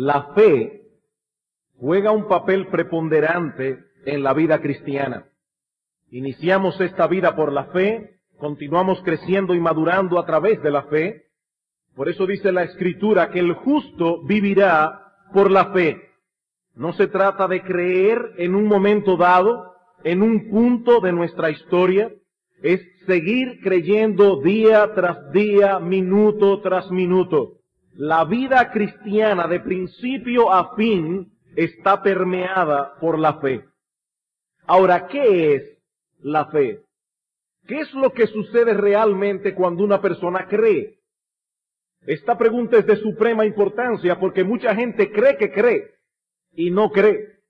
La fe juega un papel preponderante en la vida cristiana. Iniciamos esta vida por la fe, continuamos creciendo y madurando a través de la fe. Por eso dice la Escritura que el justo vivirá por la fe. No se trata de creer en un momento dado, en un punto de nuestra historia. Es seguir creyendo día tras día, minuto tras minuto. La vida cristiana de principio a fin está permeada por la fe. Ahora, ¿qué es la fe? ¿Qué es lo que sucede realmente cuando una persona cree? Esta pregunta es de suprema importancia porque mucha gente cree que cree y no cree.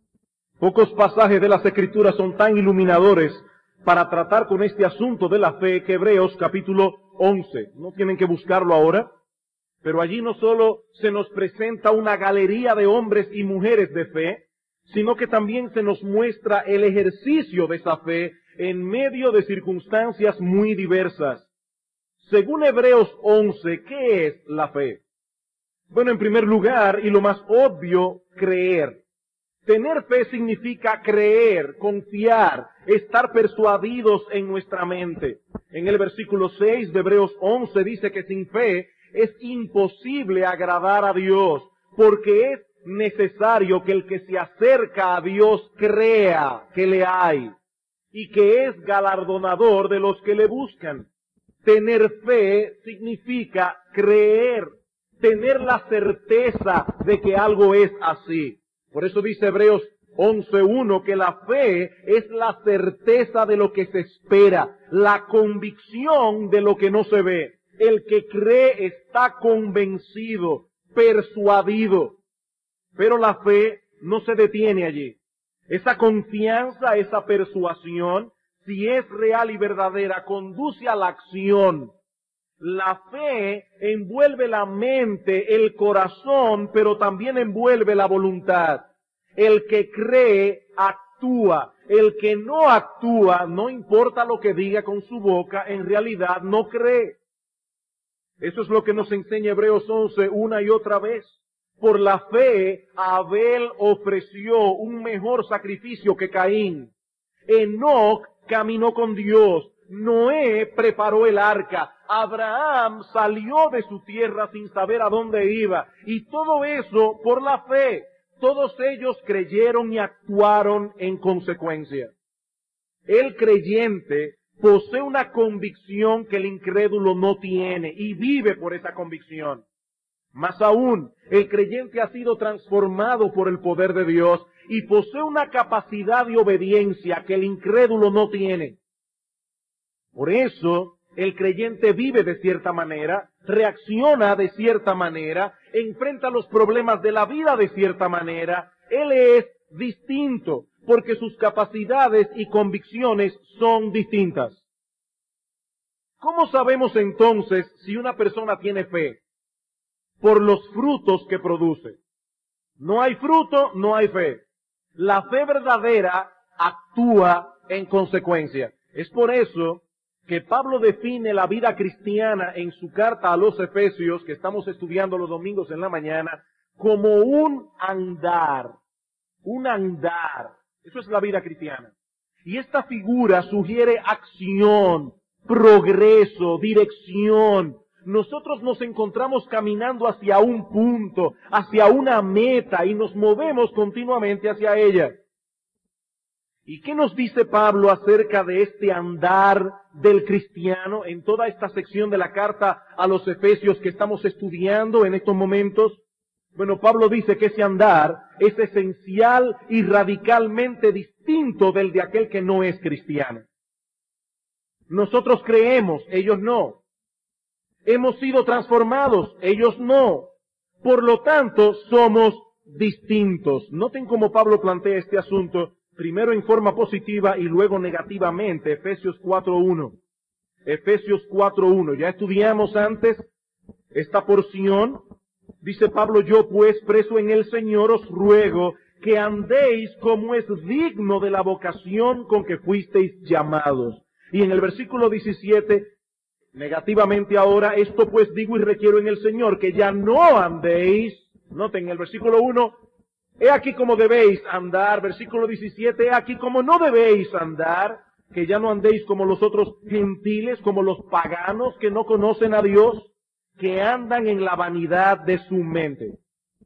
Pocos pasajes de las Escrituras son tan iluminadores para tratar con este asunto de la fe que Hebreos capítulo 11. No tienen que buscarlo ahora, pero allí no solo se nos presenta una galería de hombres y mujeres de fe, sino que también se nos muestra el ejercicio de esa fe en medio de circunstancias muy diversas. Según Hebreos 11, ¿qué es la fe? Bueno, en primer lugar, y lo más obvio, creer. Tener fe significa creer, confiar, estar persuadidos en nuestra mente. En el versículo 6 de Hebreos 11 dice que sin fe es imposible agradar a Dios, porque es necesario que el que se acerca a Dios crea que le hay y que es galardonador de los que le buscan. Tener fe significa creer, tener la certeza de que algo es así. Por eso dice Hebreos 11:1 que la fe es la certeza de lo que se espera, la convicción de lo que no se ve. El que cree está convencido, persuadido. Pero la fe no se detiene allí. Esa confianza, esa persuasión, si es real y verdadera, conduce a la acción. La fe envuelve la mente, el corazón, pero también envuelve la voluntad. El que cree, actúa. El que no actúa, no importa lo que diga con su boca, en realidad no cree. Eso es lo que nos enseña Hebreos 11 una y otra vez. Por la fe, Abel ofreció un mejor sacrificio que Caín. Enoc caminó con Dios. Noé preparó el arca. Abraham salió de su tierra sin saber a dónde iba. Y todo eso por la fe. Todos ellos creyeron y actuaron en consecuencia. El creyente posee una convicción que el incrédulo no tiene y vive por esa convicción. Más aún, el creyente ha sido transformado por el poder de Dios y posee una capacidad de obediencia que el incrédulo no tiene. Por eso, el creyente vive de cierta manera, reacciona de cierta manera, enfrenta los problemas de la vida de cierta manera. Él es distinto porque sus capacidades y convicciones son distintas. ¿Cómo sabemos entonces si una persona tiene fe? Por los frutos que produce. No hay fruto, no hay fe. La fe verdadera actúa en consecuencia. Es por eso que Pablo define la vida cristiana en su carta a los Efesios, que estamos estudiando los domingos en la mañana, como un andar. Un andar. Eso es la vida cristiana. Y esta figura sugiere acción, progreso, dirección. Nosotros nos encontramos caminando hacia un punto, hacia una meta, y nos movemos continuamente hacia ella. ¿Y qué nos dice Pablo acerca de este andar del cristiano en toda esta sección de la carta a los Efesios que estamos estudiando en estos momentos? Bueno, Pablo dice que ese andar es esencial y radicalmente distinto del de aquel que no es cristiano. Nosotros creemos, ellos no. Hemos sido transformados, ellos no. Por lo tanto, somos distintos. Noten cómo Pablo plantea este asunto, primero en forma positiva y luego negativamente. Efesios 4:1. Efesios 4:1. Ya estudiamos antes esta porción. Dice Pablo, yo pues preso en el Señor os ruego que andéis como es digno de la vocación con que fuisteis llamados. Y en el versículo 17, negativamente ahora, esto pues digo y requiero en el Señor, que ya no andéis Noten el versículo 1, he aquí como debéis andar, versículo 17, he aquí como no debéis andar, que ya no andéis como los otros gentiles, como los paganos que no conocen a Dios, que andan en la vanidad de su mente.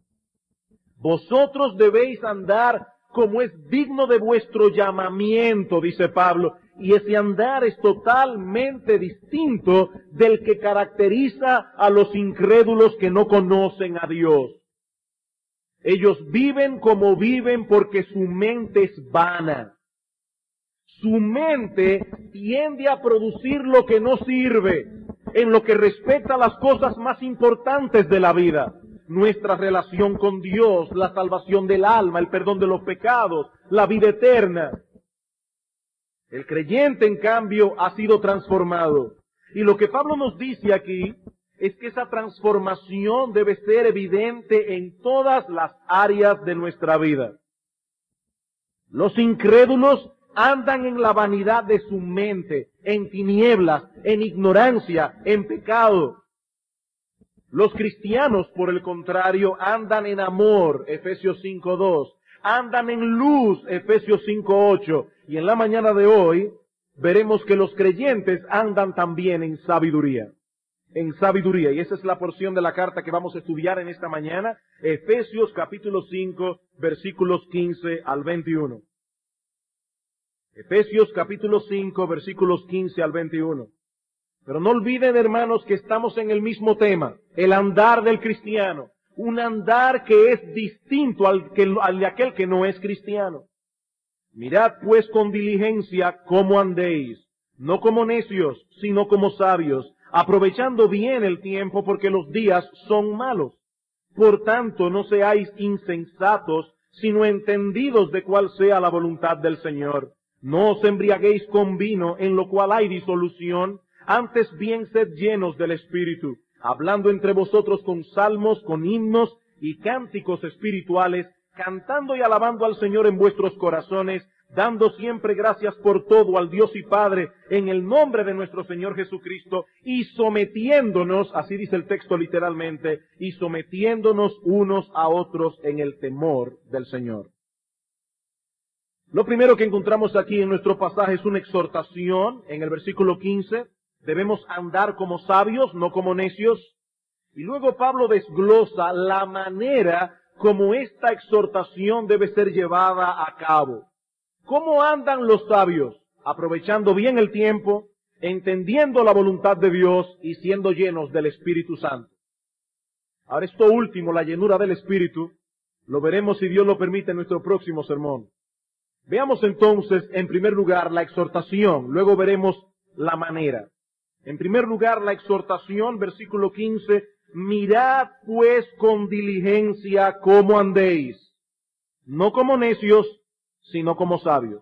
Vosotros debéis andar como es digno de vuestro llamamiento, dice Pablo, y ese andar es totalmente distinto del que caracteriza a los incrédulos que no conocen a Dios. Ellos viven como viven porque su mente es vana. Su mente tiende a producir lo que no sirve en lo que respecta a las cosas más importantes de la vida. Nuestra relación con Dios, la salvación del alma, el perdón de los pecados, la vida eterna. El creyente, en cambio, ha sido transformado. Y lo que Pablo nos dice aquí es que esa transformación debe ser evidente en todas las áreas de nuestra vida. Los incrédulos andan en la vanidad de su mente, en tinieblas, en ignorancia, en pecado. Los cristianos, por el contrario, andan en amor, Efesios 5:2, andan en luz, Efesios 5:8, y en la mañana de hoy veremos que los creyentes andan también en sabiduría. En sabiduría, y esa es la porción de la carta que vamos a estudiar en esta mañana, Efesios capítulo 5, versículos 15 al 21. Efesios capítulo 5, versículos 15 al 21. Pero no olviden, hermanos, que estamos en el mismo tema, el andar del cristiano, un andar que es distinto al de aquel que no es cristiano. Mirad pues con diligencia cómo andéis, no como necios, sino como sabios, aprovechando bien el tiempo porque los días son malos. Por tanto, no seáis insensatos, sino entendidos de cuál sea la voluntad del Señor. No os embriaguéis con vino, en lo cual hay disolución, antes bien sed llenos del Espíritu, hablando entre vosotros con salmos, con himnos y cánticos espirituales, cantando y alabando al Señor en vuestros corazones, dando siempre gracias por todo al Dios y Padre, en el nombre de nuestro Señor Jesucristo, y sometiéndonos, así dice el texto literalmente, y sometiéndonos unos a otros en el temor del Señor. Lo primero que encontramos aquí en nuestro pasaje es una exhortación, en el versículo 15, debemos andar como sabios, no como necios. Y luego Pablo desglosa la manera como esta exhortación debe ser llevada a cabo. ¿Cómo andan los sabios? Aprovechando bien el tiempo, entendiendo la voluntad de Dios y siendo llenos del Espíritu Santo. Ahora esto último, la llenura del Espíritu, lo veremos si Dios lo permite en nuestro próximo sermón. Veamos entonces, en primer lugar, la exhortación, luego veremos la manera. En primer lugar, la exhortación, versículo 15, mirad pues con diligencia cómo andéis, no como necios, sino como sabios.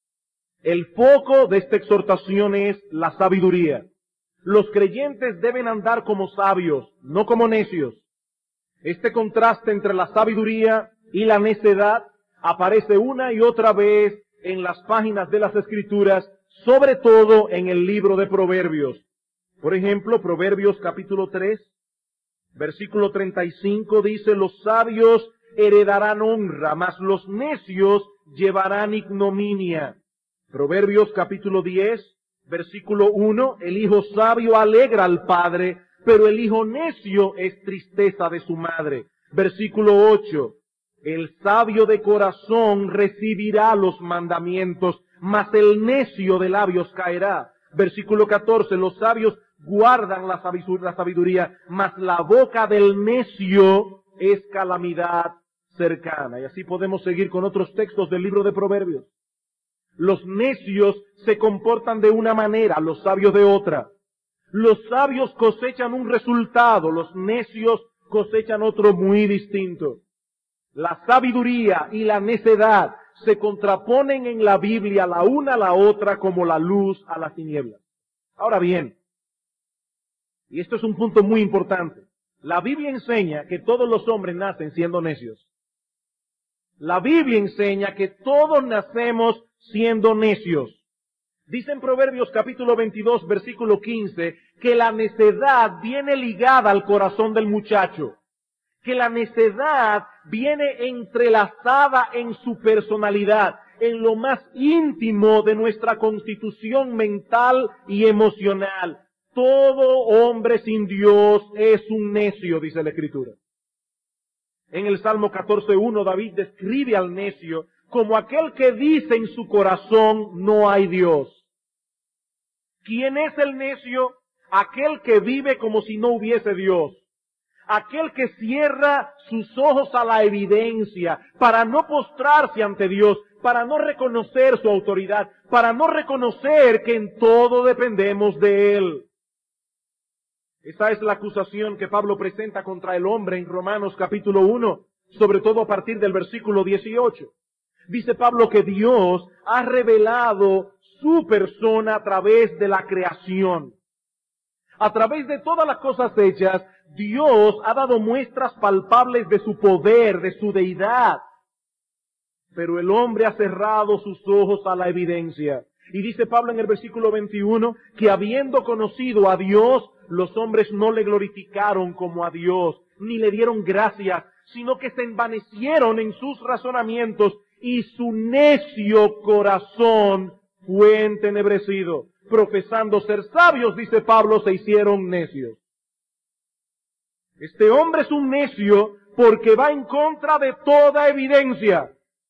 El foco de esta exhortación es la sabiduría. Los creyentes deben andar como sabios, no como necios. Este contraste entre la sabiduría y la necedad aparece una y otra vez en las páginas de las Escrituras, sobre todo en el libro de Proverbios. Por ejemplo, Proverbios capítulo 3, versículo 35 dice, los sabios heredarán honra, mas los necios llevarán ignominia. Proverbios capítulo 10, versículo 1, el hijo sabio alegra al padre, pero el hijo necio es tristeza de su madre. Versículo 8, el sabio de corazón recibirá los mandamientos, mas el necio de labios caerá. Versículo 14, los sabios guardan la sabiduría, mas la boca del necio es calamidad cercana. Y así podemos seguir con otros textos del libro de Proverbios. Los necios se comportan de una manera, los sabios de otra. Los sabios cosechan un resultado, los necios cosechan otro muy distinto. La sabiduría y la necedad se contraponen en la Biblia la una a la otra como la luz a las tinieblas. Ahora bien, y esto es un punto muy importante, la Biblia enseña que todos los hombres nacen siendo necios. La Biblia enseña que todos nacemos siendo necios. Dice en Proverbios capítulo 22, versículo 15, que la necedad viene ligada al corazón del muchacho. que la necedad viene entrelazada en su personalidad, en lo más íntimo de nuestra constitución mental y emocional. Todo hombre sin Dios es un necio, dice la Escritura. En el Salmo 14:1 David describe al necio como aquel que dice en su corazón, no hay Dios. ¿Quién es el necio? Aquel que vive como si no hubiese Dios. Aquel que cierra sus ojos a la evidencia para no postrarse ante Dios, para no reconocer su autoridad, para no reconocer que en todo dependemos de Él. Esa es la acusación que Pablo presenta contra el hombre en Romanos capítulo 1, sobre todo a partir del versículo 18. Dice Pablo que Dios ha revelado su persona a través de la creación. A través de todas las cosas hechas, Dios ha dado muestras palpables de su poder, de su deidad. Pero el hombre ha cerrado sus ojos a la evidencia. Y dice Pablo en el versículo 21 que habiendo conocido a Dios, los hombres no le glorificaron como a Dios, ni le dieron gracias, sino que se envanecieron en sus razonamientos y su necio corazón fue entenebrecido. Profesando ser sabios, dice Pablo, se hicieron necios. Este hombre es un necio porque va en contra de toda evidencia.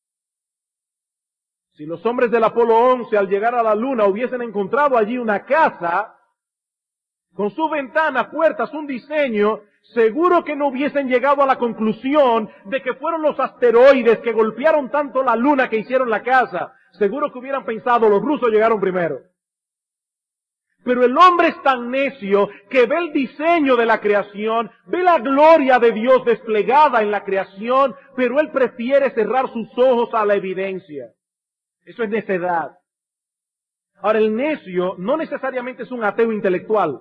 Si los hombres del Apolo 11 al llegar a la Luna hubiesen encontrado allí una casa, con su ventana, puertas, un diseño, seguro que no hubiesen llegado a la conclusión de que fueron los asteroides que golpearon tanto la Luna que hicieron la casa. Seguro que hubieran pensado, los rusos llegaron primero. Pero el hombre es tan necio que ve el diseño de la creación, ve la gloria de Dios desplegada en la creación, pero él prefiere cerrar sus ojos a la evidencia. Eso es necedad. Ahora, el necio no necesariamente es un ateo intelectual.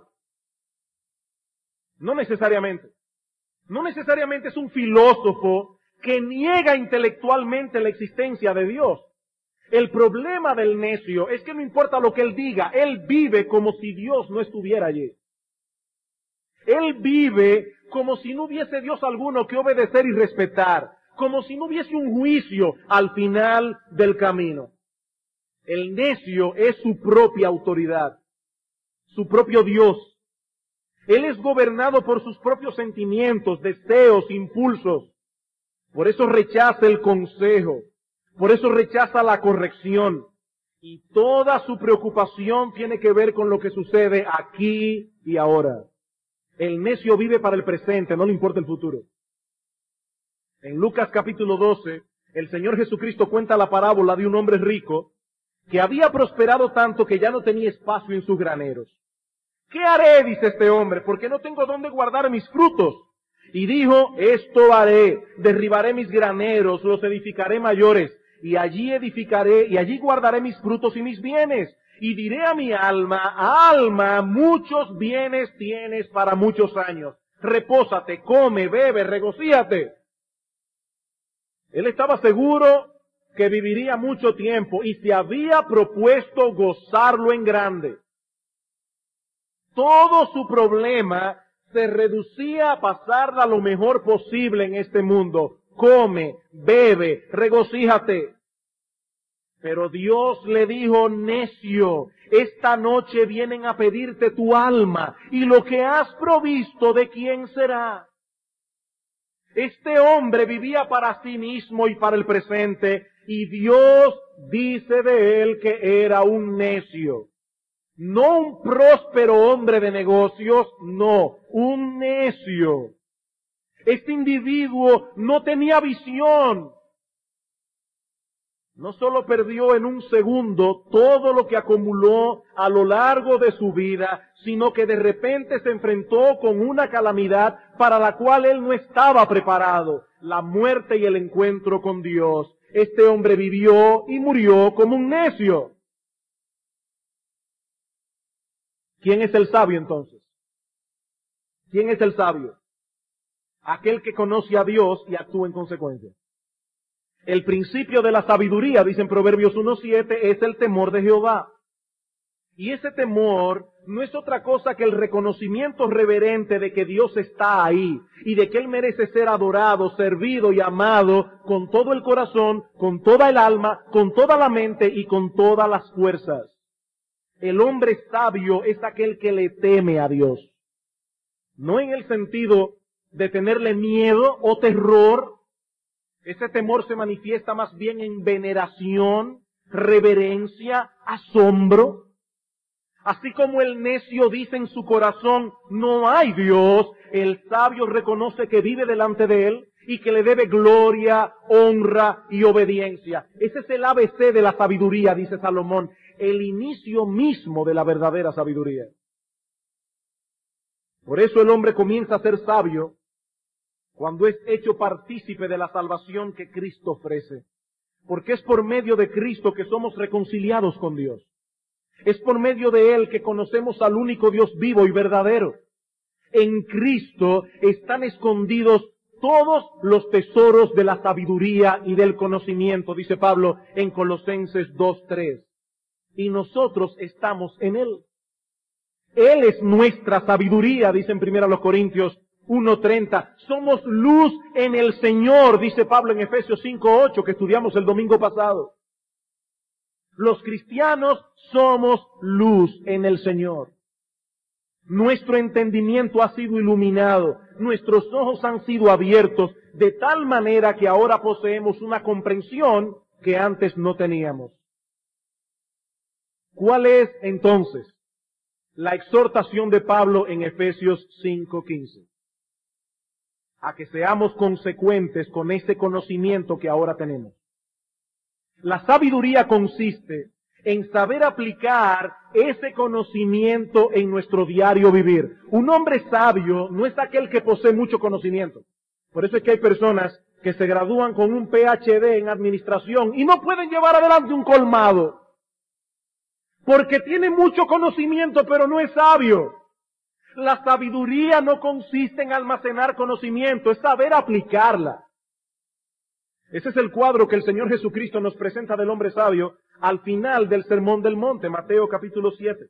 No necesariamente. No necesariamente es un filósofo que niega intelectualmente la existencia de Dios. El problema del necio es que no importa lo que él diga, él vive como si Dios no estuviera allí. Él vive como si no hubiese Dios alguno que obedecer y respetar, como si no hubiese un juicio al final del camino. El necio es su propia autoridad, su propio Dios. Él es gobernado por sus propios sentimientos, deseos, impulsos. Por eso rechaza el consejo. Por eso rechaza la corrección. Y toda su preocupación tiene que ver con lo que sucede aquí y ahora. El necio vive para el presente, no le importa el futuro. En Lucas capítulo 12, el Señor Jesucristo cuenta la parábola de un hombre rico que había prosperado tanto que ya no tenía espacio en sus graneros. ¿Qué haré? Dice este hombre, porque no tengo dónde guardar mis frutos. Y dijo, esto haré, derribaré mis graneros, los edificaré mayores, y allí edificaré, y allí guardaré mis frutos y mis bienes. Y diré a mi alma, alma, muchos bienes tienes para muchos años. Repósate, come, bebe, regocíate. Él estaba seguro que viviría mucho tiempo y se había propuesto gozarlo en grande. Todo su problema se reducía a pasarla lo mejor posible en este mundo. Come, bebe, regocíjate. Pero Dios le dijo, necio, esta noche vienen a pedirte tu alma, y lo que has provisto, ¿de quién será? Este hombre vivía para sí mismo y para el presente, y Dios dice de él que era un necio. No un próspero hombre de negocios, no, un necio. Este individuo no tenía visión. No solo perdió en un segundo todo lo que acumuló a lo largo de su vida, sino que de repente se enfrentó con una calamidad para la cual él no estaba preparado, la muerte y el encuentro con Dios. Este hombre vivió y murió como un necio. ¿Quién es el sabio entonces? ¿Quién es el sabio? Aquel que conoce a Dios y actúa en consecuencia. El principio de la sabiduría, dice en Proverbios 1:7, es el temor de Jehová. Y ese temor no es otra cosa que el reconocimiento reverente de que Dios está ahí y de que Él merece ser adorado, servido y amado con todo el corazón, con toda el alma, con toda la mente y con todas las fuerzas. El hombre sabio es aquel que le teme a Dios. No en el sentido de tenerle miedo o terror. Ese temor se manifiesta más bien en veneración, reverencia, asombro. Así como el necio dice en su corazón, no hay Dios, el sabio reconoce que vive delante de Él y que le debe gloria, honra y obediencia. Ese es el ABC de la sabiduría, dice Salomón, el inicio mismo de la verdadera sabiduría. Por eso el hombre comienza a ser sabio cuando es hecho partícipe de la salvación que Cristo ofrece. Porque es por medio de Cristo que somos reconciliados con Dios. Es por medio de Él que conocemos al único Dios vivo y verdadero. En Cristo están escondidos todos los tesoros de la sabiduría y del conocimiento, dice Pablo en Colosenses 2:3. Y nosotros estamos en Él. Él es nuestra sabiduría, dice en 1 Corintios 1:30. Somos luz en el Señor, dice Pablo en Efesios 5:8, que estudiamos el domingo pasado. Los cristianos somos luz en el Señor. Nuestro entendimiento ha sido iluminado, nuestros ojos han sido abiertos, de tal manera que ahora poseemos una comprensión que antes no teníamos. ¿Cuál es entonces la exhortación de Pablo en Efesios 5:15? A que seamos consecuentes con ese conocimiento que ahora tenemos. La sabiduría consiste en saber aplicar ese conocimiento en nuestro diario vivir. Un hombre sabio no es aquel que posee mucho conocimiento. Por eso es que hay personas que se gradúan con un PhD en administración y no pueden llevar adelante un colmado. Porque tiene mucho conocimiento, pero no es sabio. La sabiduría no consiste en almacenar conocimiento, es saber aplicarla. Ese es el cuadro que el Señor Jesucristo nos presenta del hombre sabio al final del Sermón del Monte, Mateo capítulo 7.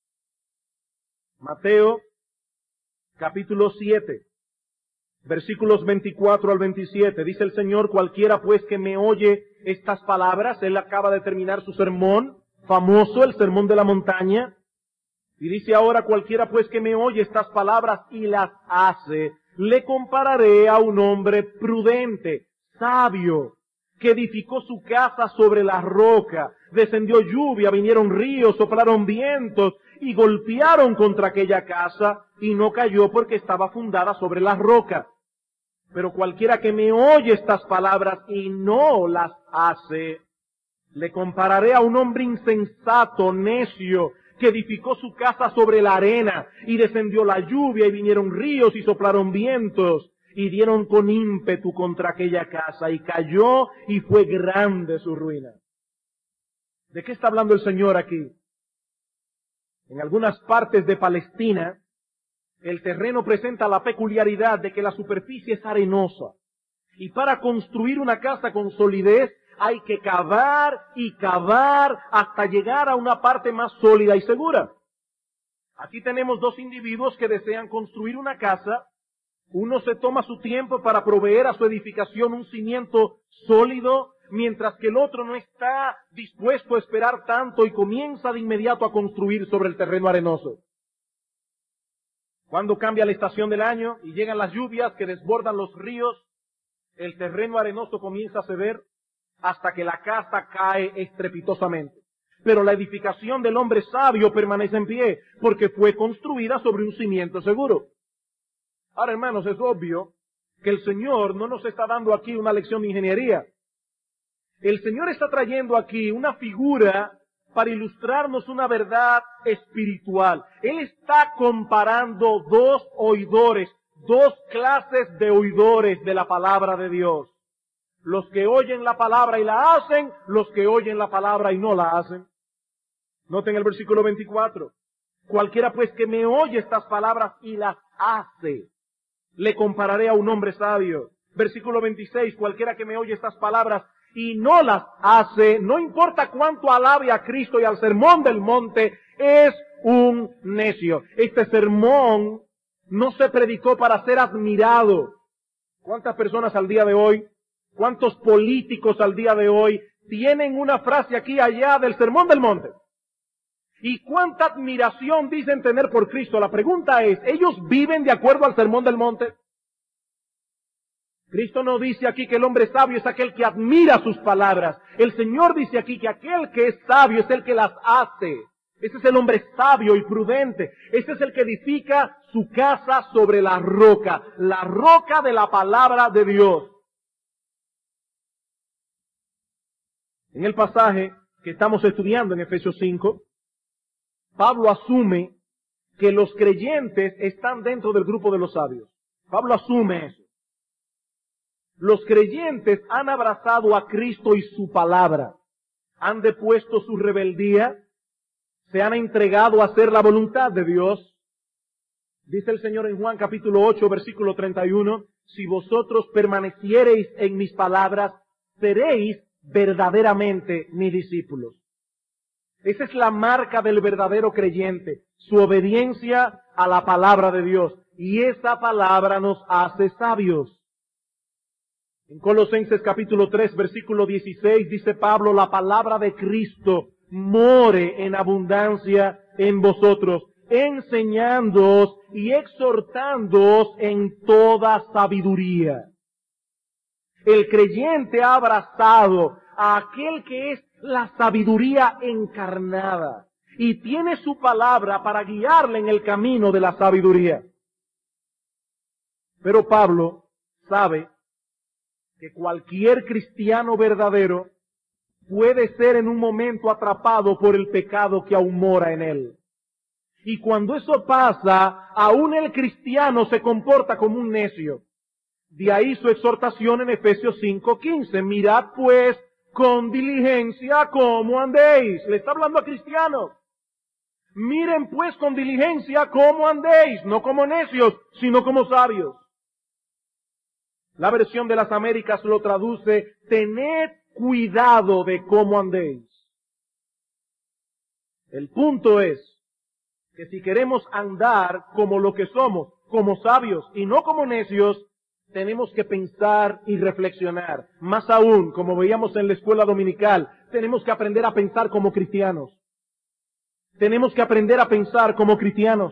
Mateo capítulo 7, versículos 24 al 27. Dice el Señor, cualquiera pues que me oye estas palabras, Él acaba de terminar su sermón famoso, el Sermón de la Montaña, y dice ahora, cualquiera pues que me oye estas palabras y las hace, le compararé a un hombre prudente, sabio, que edificó su casa sobre la roca. Descendió lluvia, vinieron ríos, soplaron vientos y golpearon contra aquella casa y no cayó porque estaba fundada sobre la roca. Pero cualquiera que me oye estas palabras y no las hace, le compararé a un hombre insensato, necio, que edificó su casa sobre la arena y descendió la lluvia y vinieron ríos y soplaron vientos y dieron con ímpetu contra aquella casa, y cayó y fue grande su ruina. ¿De qué está hablando el Señor aquí? En algunas partes de Palestina, el terreno presenta la peculiaridad de que la superficie es arenosa. Y para construir una casa con solidez, hay que cavar y cavar hasta llegar a una parte más sólida y segura. Aquí tenemos dos individuos que desean construir una casa. Uno se toma su tiempo para proveer a su edificación un cimiento sólido, mientras que el otro no está dispuesto a esperar tanto y comienza de inmediato a construir sobre el terreno arenoso. Cuando cambia la estación del año y llegan las lluvias que desbordan los ríos, el terreno arenoso comienza a ceder hasta que la casa cae estrepitosamente. Pero la edificación del hombre sabio permanece en pie, porque fue construida sobre un cimiento seguro. Ahora, hermanos, es obvio que el Señor no nos está dando aquí una lección de ingeniería. El Señor está trayendo aquí una figura para ilustrarnos una verdad espiritual. Él está comparando dos oidores, dos clases de oidores de la palabra de Dios. Los que oyen la palabra y la hacen, los que oyen la palabra y no la hacen. Noten el versículo 24. Cualquiera pues que me oye estas palabras y las hace, le compararé a un hombre sabio. Versículo 26, cualquiera que me oye estas palabras y no las hace, no importa cuánto alabe a Cristo y al sermón del monte, es un necio. Este sermón no se predicó para ser admirado. ¿Cuántas personas al día de hoy, cuántos políticos al día de hoy tienen una frase aquí y allá del Sermón del Monte? ¿Y cuánta admiración dicen tener por Cristo? La pregunta es, ¿ellos viven de acuerdo al Sermón del Monte? Cristo no dice aquí que el hombre sabio es aquel que admira sus palabras. El Señor dice aquí que aquel que es sabio es el que las hace. Ese es el hombre sabio y prudente. Ese es el que edifica su casa sobre la roca de la palabra de Dios. En el pasaje que estamos estudiando en Efesios 5, Pablo asume que los creyentes están dentro del grupo de los sabios. Pablo asume eso. Los creyentes han abrazado a Cristo y su palabra. Han depuesto su rebeldía. Se han entregado a hacer la voluntad de Dios. Dice el Señor en Juan capítulo 8, versículo 31, si vosotros permaneciereis en mis palabras, seréis verdaderamente mis discípulos. Esa es la marca del verdadero creyente, su obediencia a la palabra de Dios. Y esa palabra nos hace sabios. En Colosenses capítulo 3, versículo 16, dice Pablo, la palabra de Cristo more en abundancia en vosotros, enseñándoos y exhortándoos en toda sabiduría. El creyente ha abrazado a aquel que es la sabiduría encarnada y tiene su palabra para guiarle en el camino de la sabiduría. Pero Pablo sabe que cualquier cristiano verdadero puede ser en un momento atrapado por el pecado que aún mora en él. Y cuando eso pasa, aún el cristiano se comporta como un necio. De ahí su exhortación en Efesios 5:15. Mirad pues con diligencia cómo andéis. Le está hablando a cristianos. Miren pues con diligencia cómo andéis, no como necios, sino como sabios. La versión de las Américas lo traduce, tened cuidado de cómo andéis. El punto es que si queremos andar como lo que somos, como sabios y no como necios, tenemos que pensar y reflexionar. Más aún, como veíamos en la escuela dominical, tenemos que aprender a pensar como cristianos. Tenemos que aprender a pensar como cristianos.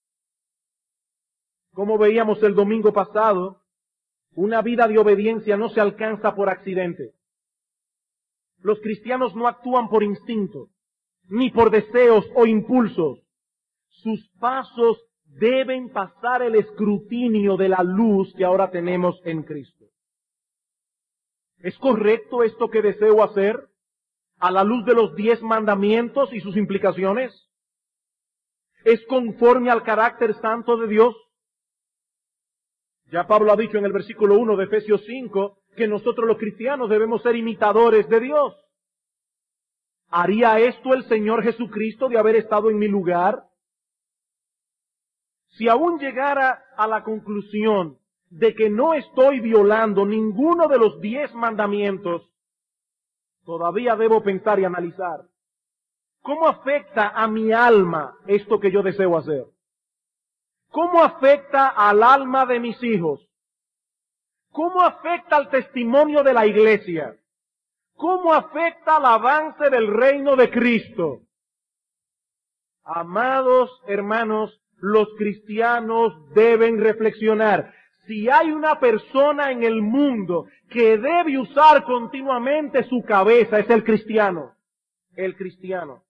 Como veíamos el domingo pasado, una vida de obediencia no se alcanza por accidente. Los cristianos no actúan por instinto, ni por deseos o impulsos. Sus pasos deben pasar el escrutinio de la luz que ahora tenemos en Cristo. ¿Es correcto esto que deseo hacer a la luz de los 10 mandamientos y sus implicaciones? ¿Es conforme al carácter santo de Dios? Ya Pablo ha dicho en el versículo 1 de Efesios 5 que nosotros los cristianos debemos ser imitadores de Dios. ¿Haría esto el Señor Jesucristo de haber estado en mi lugar? Si aún llegara a la conclusión de que no estoy violando ninguno de los 10 mandamientos, todavía debo pensar y analizar. ¿Cómo afecta a mi alma esto que yo deseo hacer? ¿Cómo afecta al alma de mis hijos? ¿Cómo afecta al testimonio de la iglesia? ¿Cómo afecta al avance del reino de Cristo? Amados hermanos, los cristianos deben reflexionar. Si hay una persona en el mundo que debe usar continuamente su cabeza, es el cristiano. El cristiano.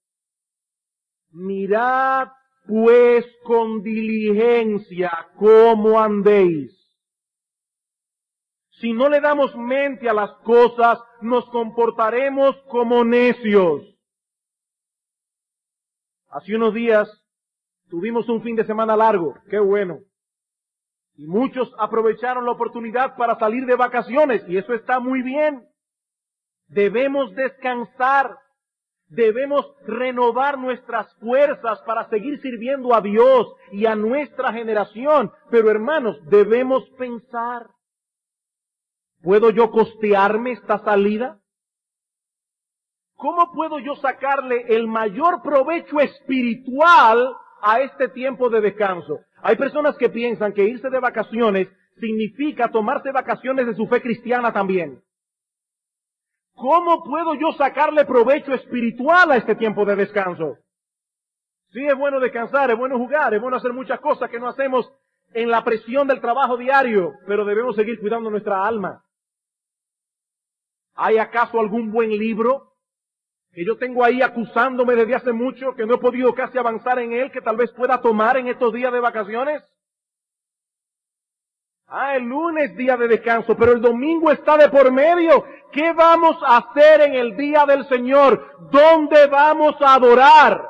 Mirad pues con diligencia cómo andéis. Si no le damos mente a las cosas, nos comportaremos como necios. Hace unos días tuvimos un fin de semana largo, qué bueno. Y muchos aprovecharon la oportunidad para salir de vacaciones, y eso está muy bien. Debemos descansar. Debemos renovar nuestras fuerzas para seguir sirviendo a Dios y a nuestra generación. Pero hermanos, debemos pensar. ¿Puedo yo costearme esta salida? ¿Cómo puedo yo sacarle el mayor provecho espiritual a este tiempo de descanso? Hay personas que piensan que irse de vacaciones significa tomarse vacaciones de su fe cristiana también. ¿Cómo puedo yo sacarle provecho espiritual a este tiempo de descanso? Sí, es bueno descansar, es bueno jugar, es bueno hacer muchas cosas que no hacemos en la presión del trabajo diario, pero debemos seguir cuidando nuestra alma. ¿Hay acaso algún buen libro que yo tengo ahí acusándome desde hace mucho, que no he podido casi avanzar en él, que tal vez pueda tomar en estos días de vacaciones? El lunes día de descanso, pero el domingo está de por medio. ¿Qué vamos a hacer en el día del Señor? ¿Dónde vamos a adorar?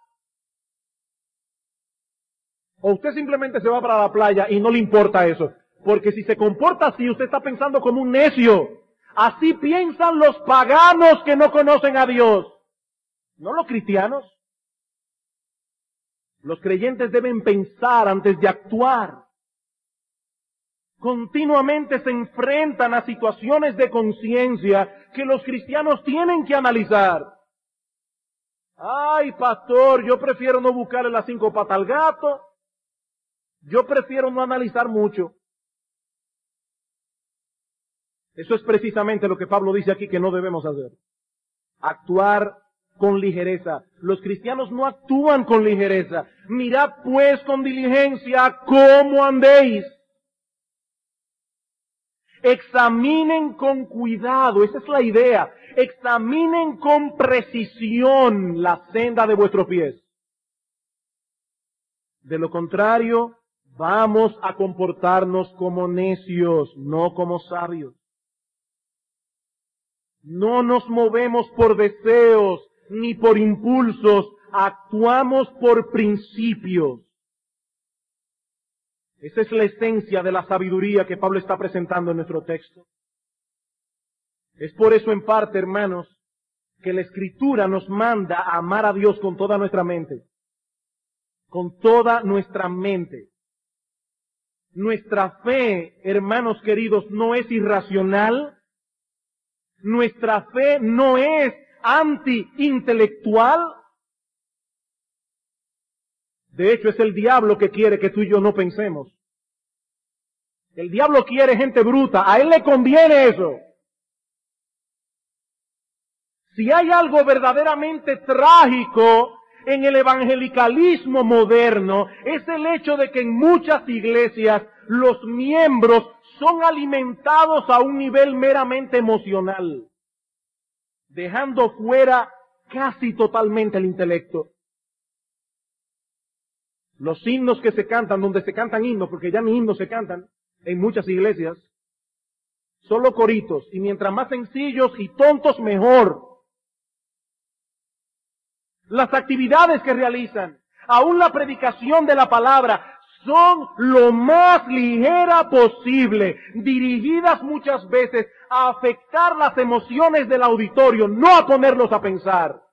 O usted simplemente se va para la playa y no le importa eso. Porque si se comporta así, usted está pensando como un necio. Así piensan los paganos que no conocen a Dios. No los cristianos. Los creyentes deben pensar antes de actuar. Continuamente se enfrentan a situaciones de conciencia que los cristianos tienen que analizar. Ay, pastor, yo prefiero no buscarle las 5 patas al gato. Yo prefiero no analizar mucho. Eso es precisamente lo que Pablo dice aquí que no debemos hacer. Actuar con ligereza. Los cristianos no actúan con ligereza. Mirad pues con diligencia cómo andéis. Examinen con cuidado, esa es la idea. Examinen con precisión la senda de vuestros pies. De lo contrario, vamos a comportarnos como necios, no como sabios. No nos movemos por deseos ni por impulsos, actuamos por principios. Esa es la esencia de la sabiduría que Pablo está presentando en nuestro texto. Es por eso, en parte, hermanos, que la Escritura nos manda a amar a Dios con toda nuestra mente. Con toda nuestra mente. Nuestra fe, hermanos queridos, no es irracional. Nuestra fe no es anti-intelectual. De hecho, es el diablo que quiere que tú y yo no pensemos. El diablo quiere gente bruta. A él le conviene eso. Si hay algo verdaderamente trágico en el evangelicalismo moderno, es el hecho de que en muchas iglesias los miembros son alimentados a un nivel meramente emocional, dejando fuera casi totalmente el intelecto. Los himnos que se cantan, donde se cantan himnos, porque ya ni himnos se cantan en muchas iglesias, solo coritos, y mientras más sencillos y tontos mejor. Las actividades que realizan, aún la predicación de la palabra, son lo más ligera posible, dirigidas muchas veces a afectar las emociones del auditorio, no a ponerlos a pensar.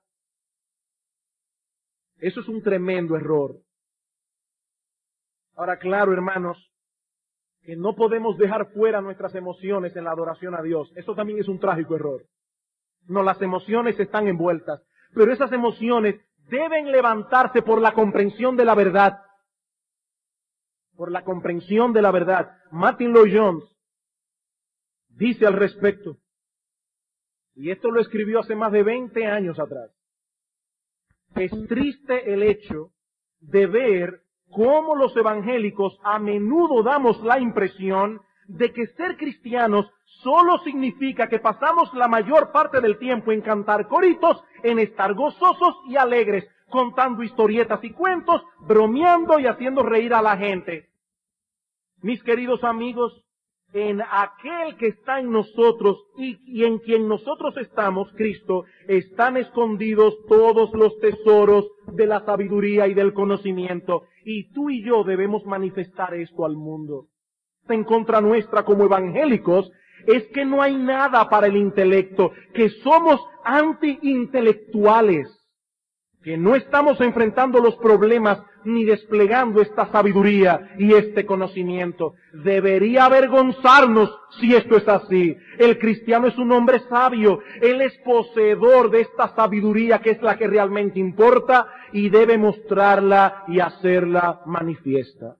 Eso es un tremendo error. Ahora, claro, hermanos, que no podemos dejar fuera nuestras emociones en la adoración a Dios. Eso también es un trágico error. No, las emociones están envueltas, pero esas emociones deben levantarse por la comprensión de la verdad. Por la comprensión de la verdad. Martin Lloyd-Jones dice al respecto, y esto lo escribió hace más de 20 años atrás: es triste el hecho de ver cómo los evangélicos a menudo damos la impresión de que ser cristianos solo significa que pasamos la mayor parte del tiempo en cantar coritos, en estar gozosos y alegres, contando historietas y cuentos, bromeando y haciendo reír a la gente. Mis queridos amigos, en aquel que está en nosotros y en quien nosotros estamos, Cristo, están escondidos todos los tesoros de la sabiduría y del conocimiento. Y tú y yo debemos manifestar esto al mundo. En contra nuestra como evangélicos es que no hay nada para el intelecto, que somos anti-intelectuales, que no estamos enfrentando los problemas ni desplegando esta sabiduría y este conocimiento. Debería avergonzarnos si esto es así. El cristiano es un hombre sabio. Él es poseedor de esta sabiduría que es la que realmente importa y debe mostrarla y hacerla manifiesta.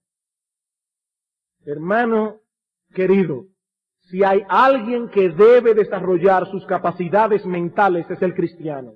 Hermano querido, si hay alguien que debe desarrollar sus capacidades mentales es el cristiano.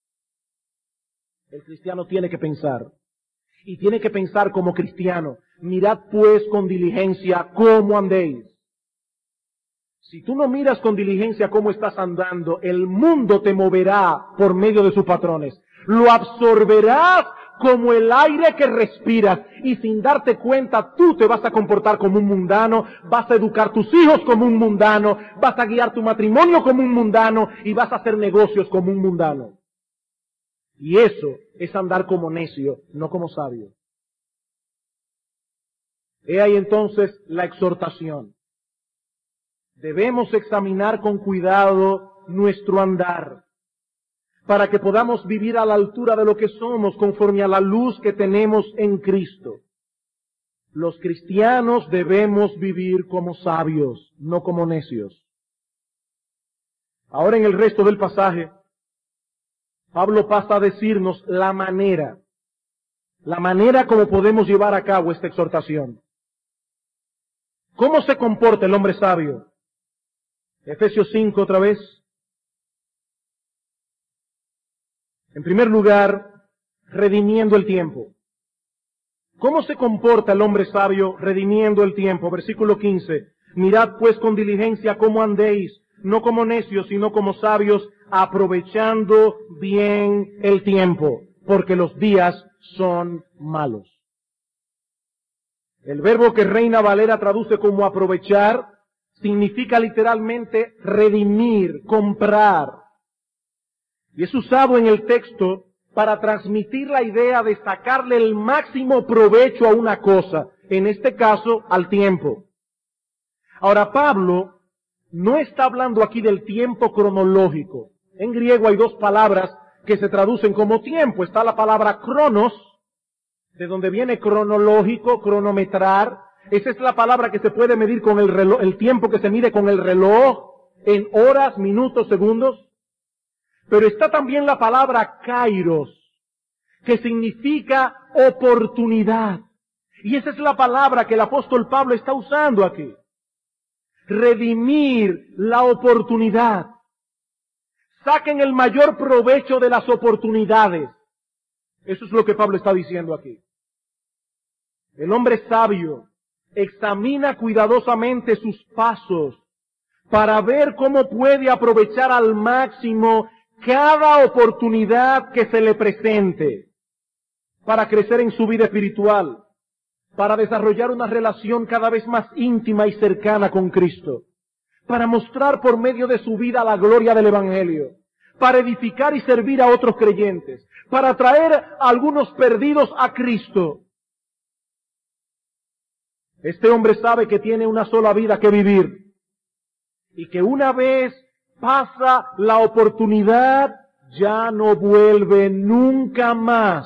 El cristiano tiene que pensar. Y tiene que pensar como cristiano. Mirad pues con diligencia cómo andéis. Si tú no miras con diligencia cómo estás andando, el mundo te moverá por medio de sus patrones. Lo absorberás como el aire que respiras. Y sin darte cuenta, tú te vas a comportar como un mundano, vas a educar tus hijos como un mundano, vas a guiar tu matrimonio como un mundano y vas a hacer negocios como un mundano. Y eso es andar como necio, no como sabio. He ahí entonces la exhortación. Debemos examinar con cuidado nuestro andar, para que podamos vivir a la altura de lo que somos, conforme a la luz que tenemos en Cristo. Los cristianos debemos vivir como sabios, no como necios. Ahora en el resto del pasaje, Pablo pasa a decirnos la manera como podemos llevar a cabo esta exhortación. ¿Cómo se comporta el hombre sabio? Efesios 5 otra vez. En primer lugar, redimiendo el tiempo. ¿Cómo se comporta el hombre sabio redimiendo el tiempo? Versículo 15. Mirad pues con diligencia cómo andéis, no como necios, sino como sabios, aprovechando bien el tiempo, porque los días son malos. El verbo que Reina Valera traduce como aprovechar significa literalmente redimir, comprar. Y es usado en el texto para transmitir la idea de sacarle el máximo provecho a una cosa, en este caso al tiempo. Ahora Pablo no está hablando aquí del tiempo cronológico. En griego hay dos palabras que se traducen como tiempo. Está la palabra cronos, de donde viene cronológico, cronometrar. Esa es la palabra que se puede medir con el reloj, el tiempo que se mide con el reloj, en horas, minutos, segundos. Pero está también la palabra kairos, que significa oportunidad. Y esa es la palabra que el apóstol Pablo está usando aquí. Redimir la oportunidad. Saquen el mayor provecho de las oportunidades. Eso es lo que Pablo está diciendo aquí. El hombre sabio examina cuidadosamente sus pasos para ver cómo puede aprovechar al máximo cada oportunidad que se le presente para crecer en su vida espiritual, para desarrollar una relación cada vez más íntima y cercana con Cristo, para mostrar por medio de su vida la gloria del Evangelio, para edificar y servir a otros creyentes, para traer a algunos perdidos a Cristo. Este hombre sabe que tiene una sola vida que vivir y que una vez pasa la oportunidad, ya no vuelve nunca más.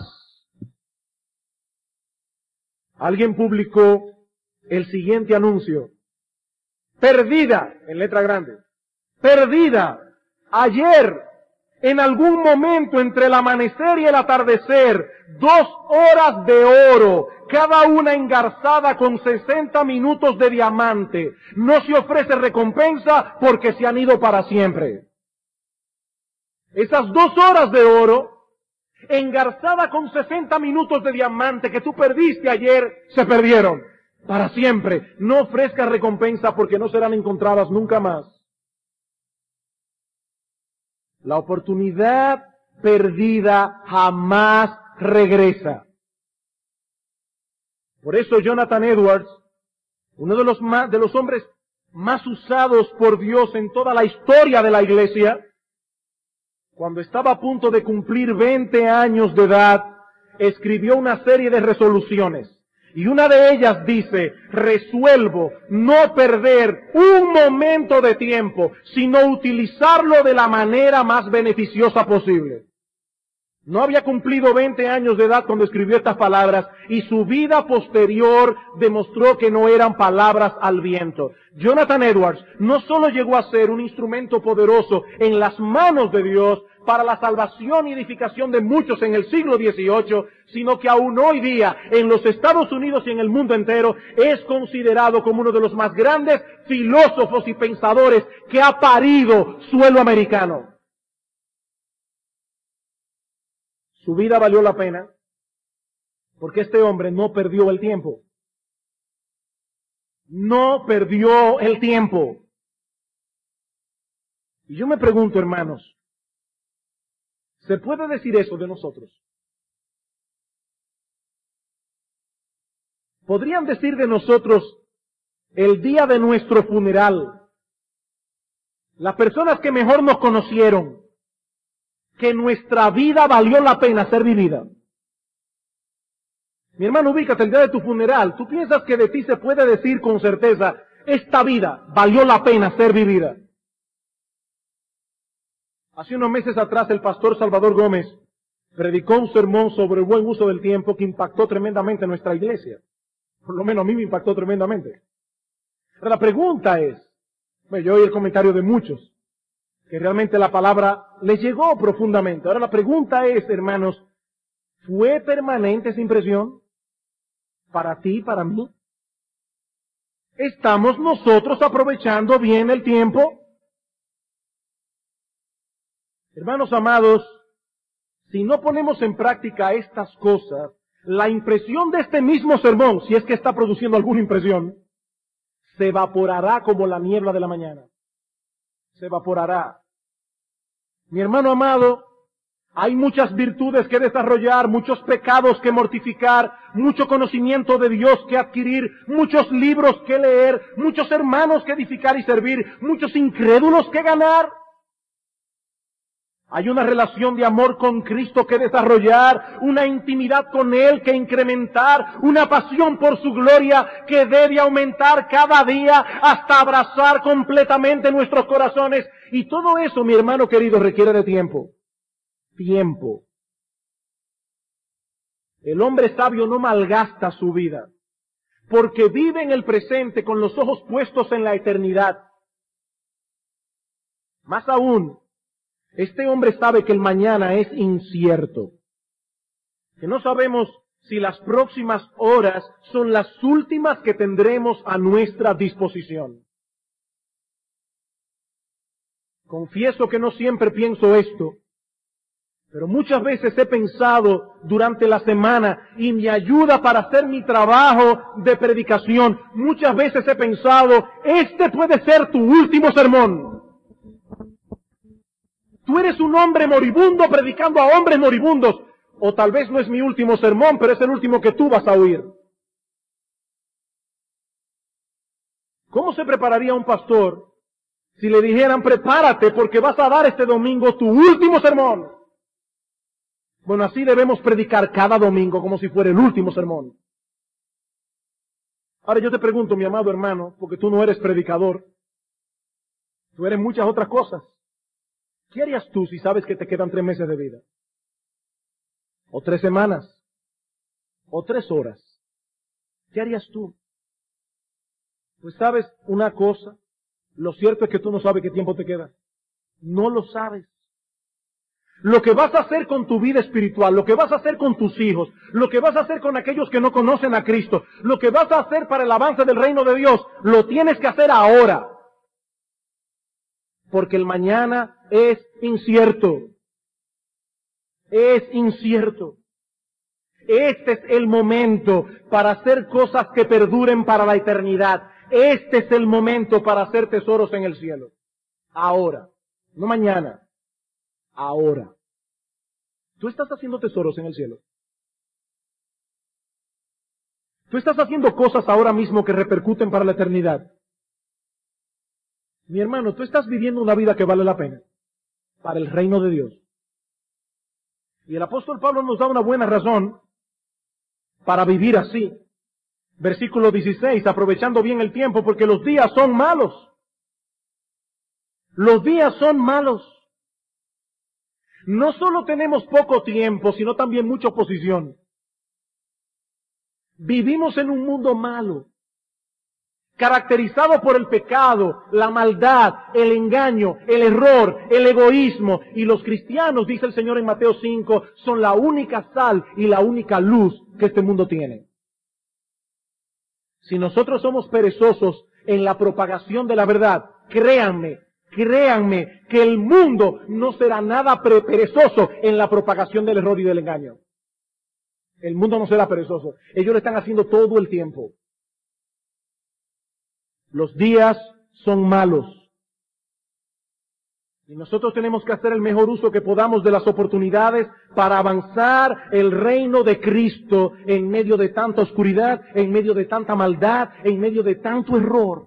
Alguien publicó el siguiente anuncio. Perdida, en letra grande. Perdida, ayer, en algún momento entre el amanecer y el atardecer, 2 horas de oro, cada una engarzada con 60 minutos de diamante. No se ofrece recompensa porque se han ido para siempre. Esas 2 horas de oro, engarzada con 60 minutos de diamante que tú perdiste ayer, se perdieron para siempre. No ofrezcas recompensa porque no serán encontradas nunca más. La oportunidad perdida jamás regresa. Por eso Jonathan Edwards, uno de los hombres más usados por Dios en toda la historia de la iglesia, cuando estaba a punto de cumplir 20 años de edad, escribió una serie de resoluciones. Y una de ellas dice, resuelvo no perder un momento de tiempo, sino utilizarlo de la manera más beneficiosa posible. No había cumplido 20 años de edad cuando escribió estas palabras, y su vida posterior demostró que no eran palabras al viento. Jonathan Edwards no solo llegó a ser un instrumento poderoso en las manos de Dios para la salvación y edificación de muchos en el siglo XVIII, sino que aún hoy día en los Estados Unidos y en el mundo entero es considerado como uno de los más grandes filósofos y pensadores que ha parido suelo americano. Su vida valió la pena porque este hombre no perdió el tiempo. No perdió el tiempo. Y yo me pregunto, hermanos, ¿se puede decir eso de nosotros? ¿Podrían decir de nosotros el día de nuestro funeral, las personas que mejor nos conocieron, que nuestra vida valió la pena ser vivida? Mi hermano, ubícate el día de tu funeral. ¿Tú piensas que de ti se puede decir con certeza, esta vida valió la pena ser vivida? Hace unos meses atrás el pastor Salvador Gómez predicó un sermón sobre el buen uso del tiempo que impactó tremendamente nuestra iglesia. Por lo menos a mí me impactó tremendamente. Pero la pregunta es, yo oí el comentario de muchos, que realmente la palabra les llegó profundamente. Ahora la pregunta es, hermanos, ¿fue permanente esa impresión? ¿Para ti, para mí? ¿Estamos nosotros aprovechando bien el tiempo? Hermanos amados, si no ponemos en práctica estas cosas, la impresión de este mismo sermón, si es que está produciendo alguna impresión, se evaporará como la niebla de la mañana. Se evaporará. Mi hermano amado, hay muchas virtudes que desarrollar, muchos pecados que mortificar, mucho conocimiento de Dios que adquirir, muchos libros que leer, muchos hermanos que edificar y servir, muchos incrédulos que ganar. Hay una relación de amor con Cristo que desarrollar, una intimidad con Él que incrementar, una pasión por su gloria que debe aumentar cada día hasta abrazar completamente nuestros corazones. Y todo eso, mi hermano querido, requiere de tiempo. Tiempo. El hombre sabio no malgasta su vida, porque vive en el presente con los ojos puestos en la eternidad. Más aún, este hombre sabe que el mañana es incierto, que no sabemos si las próximas horas son las últimas que tendremos a nuestra disposición. Confieso que no siempre pienso esto, pero muchas veces he pensado durante la semana y me ayuda para hacer mi trabajo de predicación. Muchas veces he pensado, este puede ser tu último sermón. Tú eres un hombre moribundo predicando a hombres moribundos. O tal vez no es mi último sermón, pero es el último que tú vas a oír. ¿Cómo se prepararía un pastor si le dijeran, prepárate porque vas a dar este domingo tu último sermón? Bueno, así debemos predicar cada domingo como si fuera el último sermón. Ahora yo te pregunto, mi amado hermano, porque tú no eres predicador, tú eres muchas otras cosas. ¿Qué harías tú si sabes que te quedan 3 meses de vida? ¿O 3 semanas? ¿O 3 horas? ¿Qué harías tú? Pues sabes una cosa, lo cierto es que tú no sabes qué tiempo te queda. No lo sabes. Lo que vas a hacer con tu vida espiritual, lo que vas a hacer con tus hijos, lo que vas a hacer con aquellos que no conocen a Cristo, lo que vas a hacer para el avance del reino de Dios, lo tienes que hacer ahora. Porque el mañana es incierto. Es incierto. Este es el momento para hacer cosas que perduren para la eternidad. Este es el momento para hacer tesoros en el cielo. Ahora. No mañana. Ahora. ¿Tú estás haciendo tesoros en el cielo? ¿Tú estás haciendo cosas ahora mismo que repercuten para la eternidad? Mi hermano, tú estás viviendo una vida que vale la pena para el reino de Dios. Y el apóstol Pablo nos da una buena razón para vivir así. Versículo 16, aprovechando bien el tiempo porque los días son malos. Los días son malos. No solo tenemos poco tiempo, sino también mucha oposición. Vivimos en un mundo malo, caracterizado por el pecado, la maldad, el engaño, el error, el egoísmo. Y los cristianos, dice el Señor en Mateo 5, son la única sal y la única luz que este mundo tiene. Si nosotros somos perezosos en la propagación de la verdad, créanme que el mundo no será nada perezoso en la propagación del error y del engaño. El mundo no será perezoso. Ellos lo están haciendo todo el tiempo. Los días son malos. Y nosotros tenemos que hacer el mejor uso que podamos de las oportunidades para avanzar el reino de Cristo en medio de tanta oscuridad, en medio de tanta maldad, en medio de tanto error.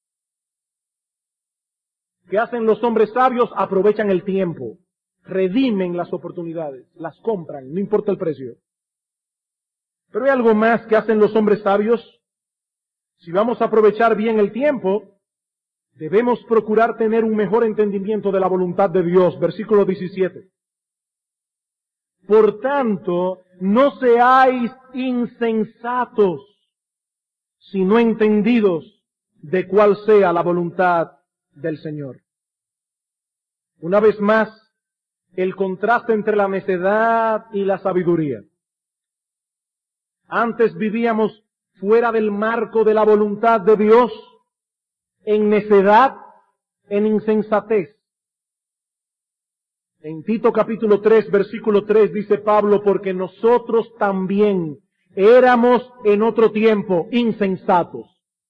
¿Qué hacen los hombres sabios? Aprovechan el tiempo, redimen las oportunidades, las compran, no importa el precio. Pero hay algo más que hacen los hombres sabios. Si vamos a aprovechar bien el tiempo, debemos procurar tener un mejor entendimiento de la voluntad de Dios. Versículo 17. Por tanto, no seáis insensatos, sino entendidos de cuál sea la voluntad del Señor. Una vez más, el contraste entre la necedad y la sabiduría. Antes vivíamos fuera del marco de la voluntad de Dios, en necedad, en insensatez. En Tito capítulo 3, versículo 3 dice Pablo, porque nosotros también éramos en otro tiempo insensatos.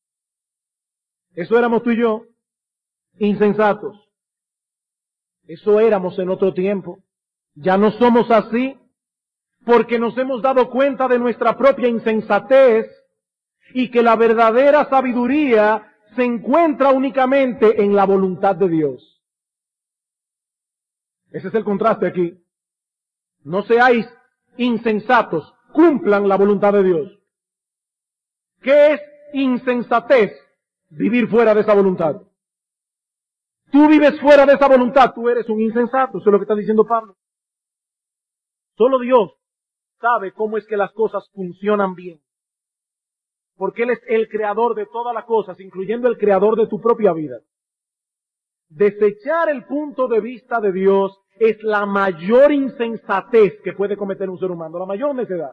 Eso éramos tú y yo, insensatos. Eso éramos en otro tiempo. Ya no somos así, porque nos hemos dado cuenta de nuestra propia insensatez y que la verdadera sabiduría se encuentra únicamente en la voluntad de Dios. Ese es el contraste aquí. No seáis insensatos, cumplan la voluntad de Dios. ¿Qué es insensatez? Vivir fuera de esa voluntad. Tú vives fuera de esa voluntad, tú eres un insensato, eso es lo que está diciendo Pablo. Solo Dios sabe cómo es que las cosas funcionan bien. Porque Él es el creador de todas las cosas, incluyendo el creador de tu propia vida. Desechar el punto de vista de Dios es la mayor insensatez que puede cometer un ser humano, la mayor necedad.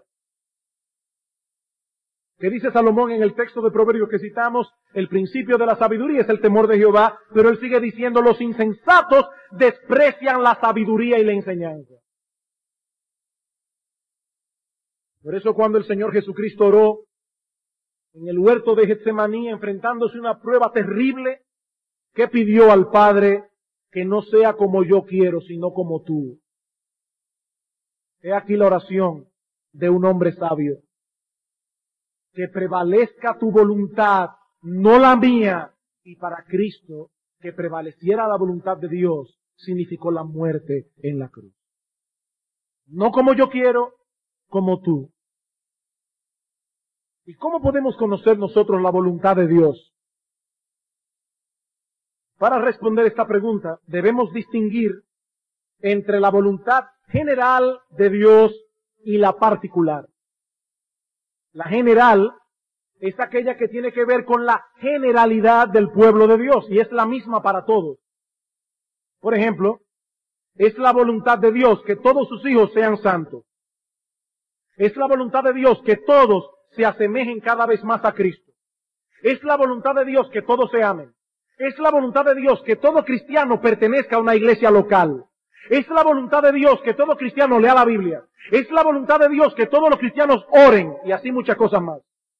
¿Qué dice Salomón en el texto de Proverbios que citamos? El principio de la sabiduría es el temor de Jehová, pero él sigue diciendo, los insensatos desprecian la sabiduría y la enseñanza. Por eso cuando el Señor Jesucristo oró en el huerto de Getsemaní, enfrentándose a una prueba terrible, ¿qué pidió al Padre? Que no sea como yo quiero, sino como tú. He aquí la oración de un hombre sabio. Que prevalezca tu voluntad, no la mía. Y para Cristo, que prevaleciera la voluntad de Dios, significó la muerte en la cruz. No como yo quiero, como tú. ¿Y cómo podemos conocer nosotros la voluntad de Dios? Para responder esta pregunta, debemos distinguir entre la voluntad general de Dios y la particular. La general es aquella que tiene que ver con la generalidad del pueblo de Dios y es la misma para todos. Por ejemplo, es la voluntad de Dios que todos sus hijos sean santos. Es la voluntad de Dios que todos se asemejen cada vez más a Cristo. Es la voluntad de Dios que todos se amen. Es la voluntad de Dios que todo cristiano pertenezca a una iglesia local. Es la voluntad de Dios que todo cristiano lea la Biblia. Es la voluntad de Dios que todos los cristianos oren y así muchas cosas más.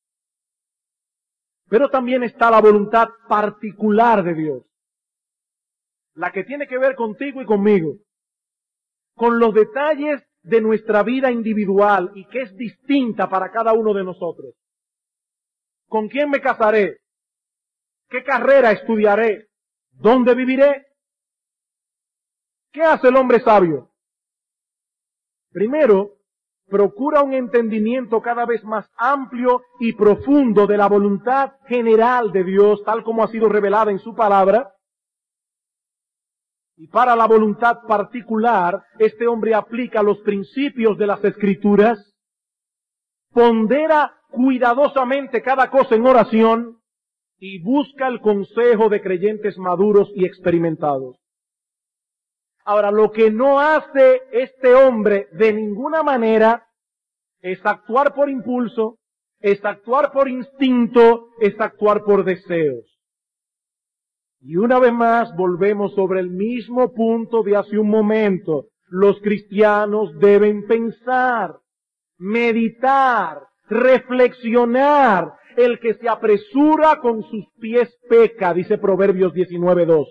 Pero también está la voluntad particular de Dios. La que tiene que ver contigo y conmigo. Con los detalles de nuestra vida individual y que es distinta para cada uno de nosotros. ¿Con quién me casaré? ¿Qué carrera estudiaré? ¿Dónde viviré? ¿Qué hace el hombre sabio? Primero, procura un entendimiento cada vez más amplio y profundo de la voluntad general de Dios, tal como ha sido revelada en su palabra. Y para la voluntad particular, este hombre aplica los principios de las Escrituras, pondera cuidadosamente cada cosa en oración y busca el consejo de creyentes maduros y experimentados. Ahora, lo que no hace este hombre de ninguna manera es actuar por impulso, es actuar por instinto, es actuar por deseos. Y una vez más volvemos sobre el mismo punto de hace un momento. Los cristianos deben pensar, meditar, reflexionar. El que se apresura con sus pies peca, dice Proverbios 19:2.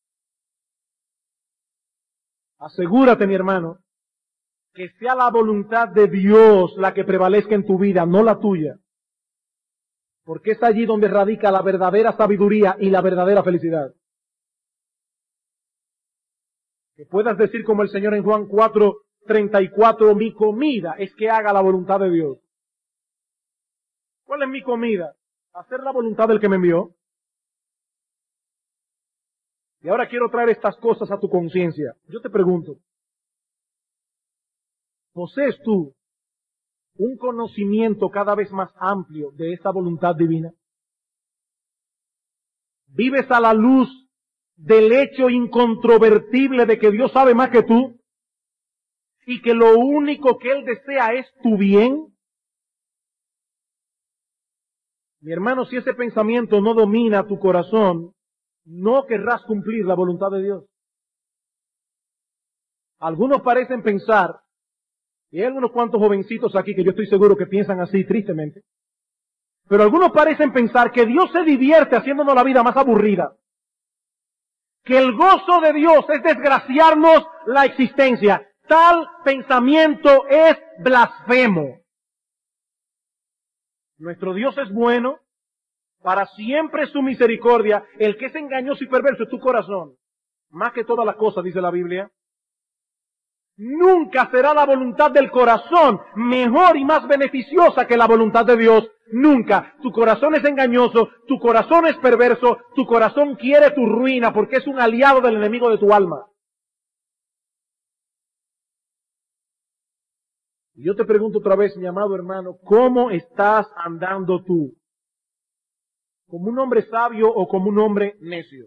Asegúrate, mi hermano, que sea la voluntad de Dios la que prevalezca en tu vida, no la tuya. Porque es allí donde radica la verdadera sabiduría y la verdadera felicidad. Que puedas decir como el Señor en Juan 4:34, mi comida es que haga la voluntad de Dios. ¿Cuál es mi comida? Hacer la voluntad del que me envió. Y ahora quiero traer estas cosas a tu conciencia. Yo te pregunto, ¿posees tú un conocimiento cada vez más amplio de esta voluntad divina? ¿Vives a la luz del hecho incontrovertible de que Dios sabe más que tú? ¿Y que lo único que Él desea es tu bien? Mi hermano, si ese pensamiento no domina tu corazón, no querrás cumplir la voluntad de Dios. Algunos parecen pensar, y hay unos cuantos jovencitos aquí que yo estoy seguro que piensan así tristemente, pero algunos parecen pensar que Dios se divierte haciéndonos la vida más aburrida, que el gozo de Dios es desgraciarnos la existencia. Tal pensamiento es blasfemo. Nuestro Dios es bueno, para siempre su misericordia. El que es engañoso y perverso es tu corazón. Más que todas las cosas, dice la Biblia. Nunca será la voluntad del corazón mejor y más beneficiosa que la voluntad de Dios. Nunca. Tu corazón es engañoso, tu corazón es perverso, tu corazón quiere tu ruina porque es un aliado del enemigo de tu alma. Y yo te pregunto otra vez, mi amado hermano, ¿cómo estás andando tú? ¿Como un hombre sabio o como un hombre necio?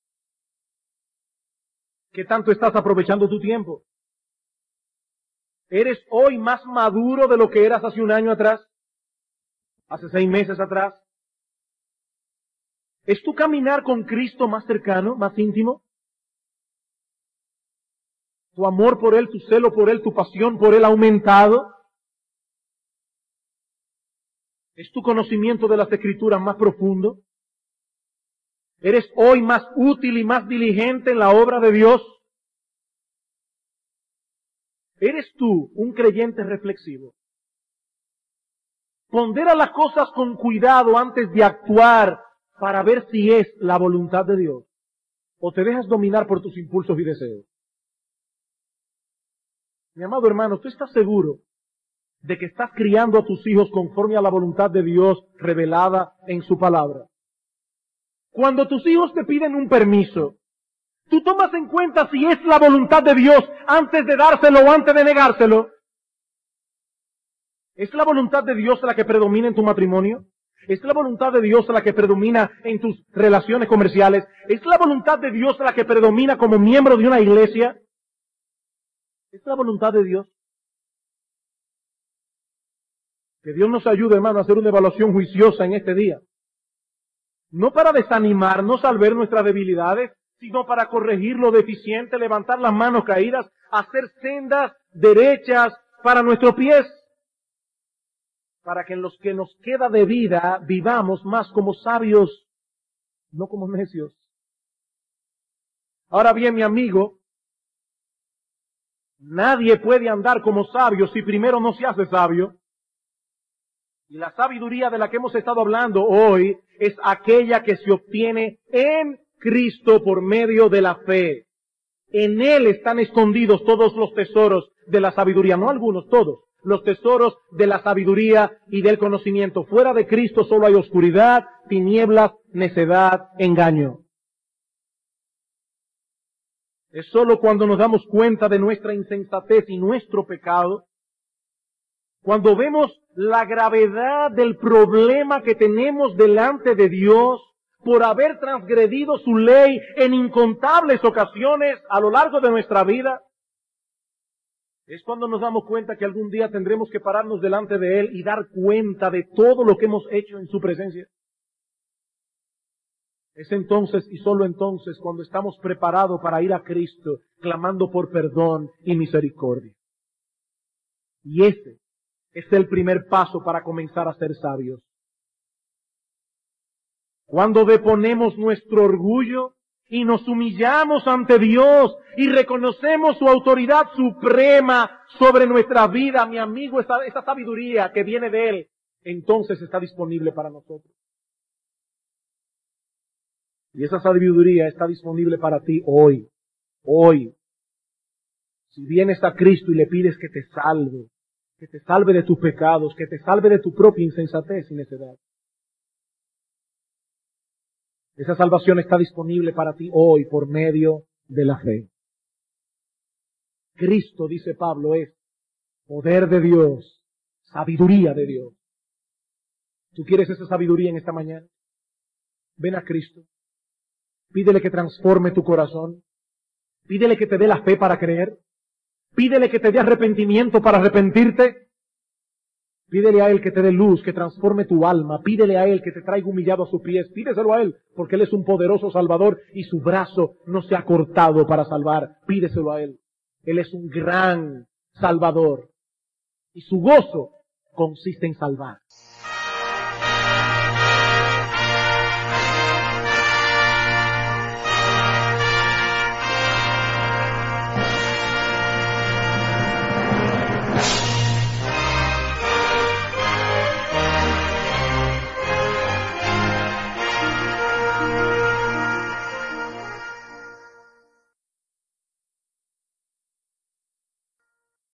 ¿Qué tanto estás aprovechando tu tiempo? ¿Eres hoy más maduro de lo que eras hace un año atrás? ¿Hace 6 meses atrás? ¿Es tu caminar con Cristo más cercano, más íntimo? ¿Tu amor por Él, tu celo por Él, tu pasión por Él ha aumentado? ¿Es tu conocimiento de las Escrituras más profundo? ¿Eres hoy más útil y más diligente en la obra de Dios? ¿Eres tú un creyente reflexivo? Pondera las cosas con cuidado antes de actuar para ver si es la voluntad de Dios. ¿O te dejas dominar por tus impulsos y deseos? Mi amado hermano, ¿tú estás seguro de que estás criando a tus hijos conforme a la voluntad de Dios revelada en su palabra? Cuando tus hijos te piden un permiso, ¿tú tomas en cuenta si es la voluntad de Dios antes de dárselo o antes de negárselo? ¿Es la voluntad de Dios la que predomina en tu matrimonio? ¿Es la voluntad de Dios la que predomina en tus relaciones comerciales? ¿Es la voluntad de Dios la que predomina como miembro de una iglesia? ¿Es la voluntad de Dios? Que Dios nos ayude, hermano, a hacer una evaluación juiciosa en este día. No para desanimarnos al ver nuestras debilidades, sino para corregir lo deficiente, levantar las manos caídas, hacer sendas derechas para nuestros pies, para que en los que nos queda de vida vivamos más como sabios, no como necios. Ahora bien, mi amigo, nadie puede andar como sabio si primero no se hace sabio. Y la sabiduría de la que hemos estado hablando hoy es aquella que se obtiene en Cristo por medio de la fe. En Él están escondidos todos los tesoros de la sabiduría, no algunos, todos. Los tesoros de la sabiduría y del conocimiento. Fuera de Cristo solo hay oscuridad, tinieblas, necedad, engaño. Es solo cuando nos damos cuenta de nuestra insensatez y nuestro pecado, cuando vemos la gravedad del problema que tenemos delante de Dios por haber transgredido su ley en incontables ocasiones a lo largo de nuestra vida, es cuando nos damos cuenta que algún día tendremos que pararnos delante de Él y dar cuenta de todo lo que hemos hecho en su presencia. Es entonces y solo entonces cuando estamos preparados para ir a Cristo clamando por perdón y misericordia. Y ese es el primer paso para comenzar a ser sabios. Cuando deponemos nuestro orgullo y nos humillamos ante Dios y reconocemos su autoridad suprema sobre nuestra vida, mi amigo, esa sabiduría que viene de Él, entonces está disponible para nosotros. Y esa sabiduría está disponible para ti hoy. Hoy. Si vienes a Cristo y le pides que te salve de tus pecados, que te salve de tu propia insensatez y necedad. Esa salvación está disponible para ti hoy por medio de la fe. Cristo, dice Pablo, es poder de Dios, sabiduría de Dios. ¿Tú quieres esa sabiduría en esta mañana? Ven a Cristo. Pídele que transforme tu corazón. Pídele que te dé la fe para creer. Pídele que te dé arrepentimiento para arrepentirte. Pídele a Él que te dé luz, que transforme tu alma. Pídele a Él que te traiga humillado a sus pies. Pídeselo a Él, porque Él es un poderoso Salvador y su brazo no se ha cortado para salvar. Pídeselo a Él. Él es un gran Salvador y su gozo consiste en salvar.